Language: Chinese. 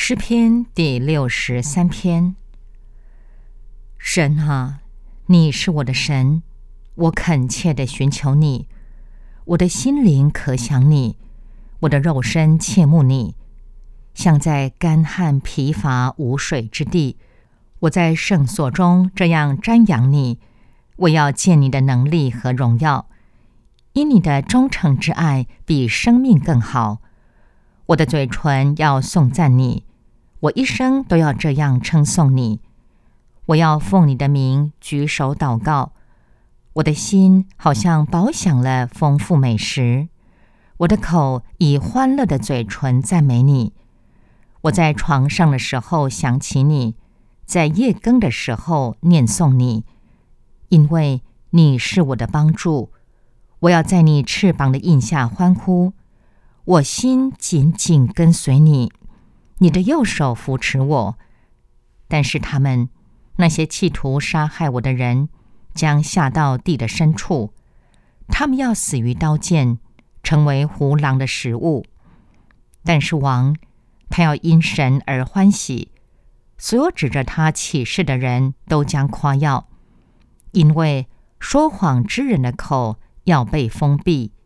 诗篇第63篇。神啊，你是我的神，我恳切地寻求你，我的心灵可想你，我的肉身切慕你，像在干旱疲乏无水之地。我在圣所中这样瞻仰你，我要见你的能力和荣耀，因你的忠诚之爱比生命更好。我的嘴唇要颂赞你，我一生都要这样称颂你。我要奉你的名举手祷告，我的心好像饱享了丰富美食，我的口以欢乐的嘴唇赞美你。我在床上的时候想起你，在夜更的时候念诵你，因为你是我的帮助。我要在你翅膀的荫下欢呼，我心紧紧跟随你，你的右手扶持我。但是他们那些企图杀害我的人将下到地的深处，他们要死于刀剑，成为狐狼的食物。但是王，他要因神而欢喜，所有指着他起誓的人都将夸耀，因为说谎之人的口要被封闭，